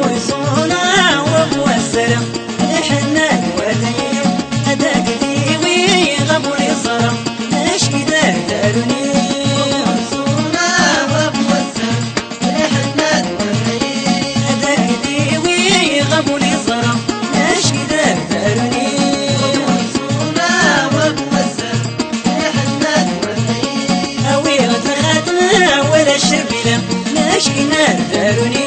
وصونا وبوسرة الحنان وتيم هداك ديوي غبولي صرم نشكي دار دارني وصونا وبوسرة الحنان وتيم هداك ديوي غبولي صرم نشكي دار دارني وصونا وبوسرة الحنان وتيم أوي غتغاتنا ولا الشربيلة نشكي نار دارني